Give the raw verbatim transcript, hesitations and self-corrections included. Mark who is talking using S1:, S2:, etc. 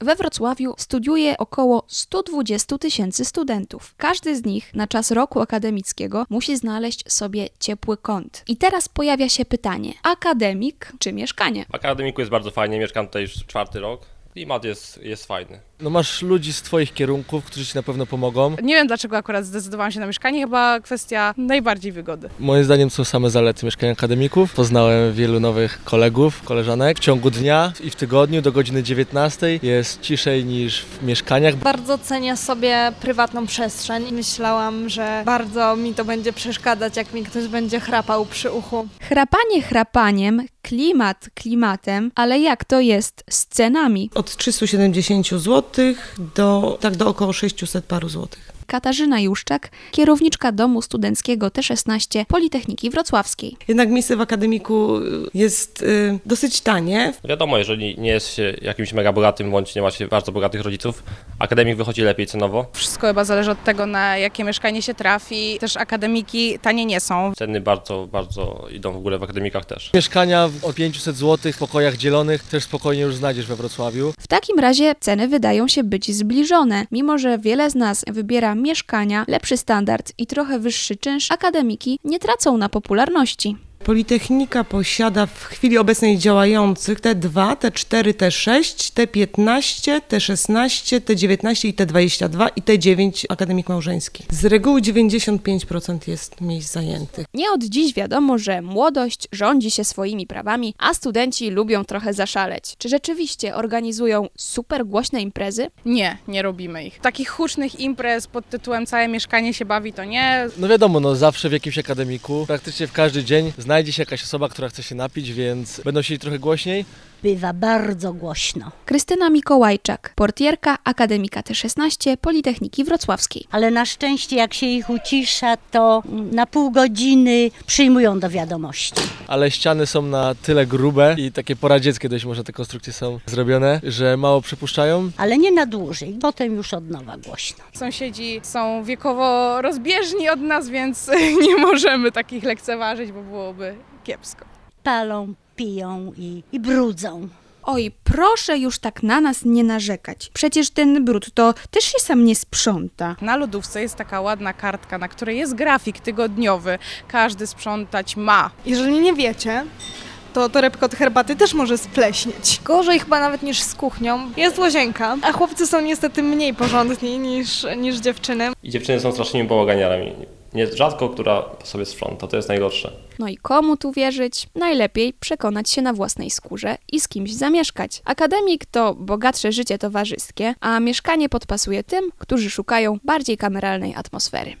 S1: We Wrocławiu studiuje około sto dwadzieścia tysięcy studentów. Każdy z nich na czas roku akademickiego musi znaleźć sobie ciepły kąt. I teraz pojawia się pytanie, akademik czy mieszkanie?
S2: W akademiku jest bardzo fajnie, mieszkam tutaj już czwarty rok. Klimat jest, jest fajny.
S3: No masz ludzi z twoich kierunków, którzy ci na pewno pomogą.
S4: Nie wiem, dlaczego akurat zdecydowałam się na mieszkanie, chyba kwestia najbardziej wygody.
S3: Moim zdaniem są same zalety mieszkania akademików. Poznałem wielu nowych kolegów, koleżanek. W ciągu dnia i w tygodniu do godziny dziewiętnastej jest ciszej niż w mieszkaniach.
S5: Bardzo cenię sobie prywatną przestrzeń. Myślałam, że bardzo mi to będzie przeszkadzać, jak mi ktoś będzie chrapał przy uchu.
S1: Chrapanie chrapaniem, klimat klimatem, ale jak to jest z cenami?
S6: Od trzystu siedemdziesięciu złotych do, tak do około sześciuset paru złotych.
S1: Katarzyna Juszczak, kierowniczka Domu Studenckiego T szesnaście Politechniki Wrocławskiej.
S6: Jednak miejsce w akademiku jest y, dosyć tanie.
S2: Wiadomo, jeżeli nie jest się jakimś mega bogatym, bądź nie ma się bardzo bogatych rodziców, akademik wychodzi lepiej cenowo.
S4: Wszystko chyba zależy od tego, na jakie mieszkanie się trafi. Też akademiki tanie nie są.
S2: Ceny bardzo, bardzo idą w górę w akademikach też.
S3: Mieszkania o pięćset złotych w pokojach dzielonych też spokojnie już znajdziesz we Wrocławiu.
S1: W takim razie ceny wydają się być zbliżone. Mimo że wiele z nas wybiera mieszkania, lepszy standard i trochę wyższy czynsz, akademiki nie tracą na popularności.
S6: Politechnika posiada w chwili obecnej działających T dwa, T cztery, T sześć, T piętnaście, T szesnaście, T dziewiętnaście i T dwadzieścia dwa i T dziewięć akademik małżeński. Z reguły dziewięćdziesiąt pięć procent jest miejsc zajętych.
S1: Nie od dziś wiadomo, że młodość rządzi się swoimi prawami, a studenci lubią trochę zaszaleć. Czy rzeczywiście organizują super głośne imprezy?
S4: Nie, nie robimy ich. Takich hucznych imprez pod tytułem całe mieszkanie się bawi, to nie.
S3: No wiadomo, no zawsze w jakimś akademiku, praktycznie w każdy dzień znajdzie się jakaś osoba, która chce się napić, więc będą siedzieć trochę głośniej.
S7: Bywa bardzo głośno.
S1: Krystyna Mikołajczak, portierka Akademika T szesnaście Politechniki Wrocławskiej.
S7: Ale na szczęście jak się ich ucisza, to na pół godziny przyjmują do wiadomości.
S3: Ale ściany są na tyle grube i takie poradzieckie dość może te konstrukcje są zrobione, że mało przepuszczają.
S7: Ale nie na dłużej, potem już od nowa głośno.
S4: Sąsiedzi są wiekowo rozbieżni od nas, więc nie możemy takich lekceważyć, bo byłoby kiepsko.
S7: Palą, piją i, i brudzą.
S1: Oj, proszę już tak na nas nie narzekać. Przecież ten brud to też się sam nie sprząta.
S4: Na lodówce jest taka ładna kartka, na której jest grafik tygodniowy. Każdy sprzątać ma.
S5: Jeżeli nie wiecie, to torebka od herbaty też może spleśnieć. Gorzej chyba nawet niż z kuchnią. Jest łazienka, a chłopcy są niestety mniej porządni niż, niż dziewczyny.
S2: I dziewczyny są strasznymi bałaganiarami. Nie rzadko, która sobie sprząta, to jest najgorsze.
S1: No i komu tu wierzyć? Najlepiej przekonać się na własnej skórze i z kimś zamieszkać. Akademik to bogatsze życie towarzyskie, a mieszkanie podpasuje tym, którzy szukają bardziej kameralnej atmosfery.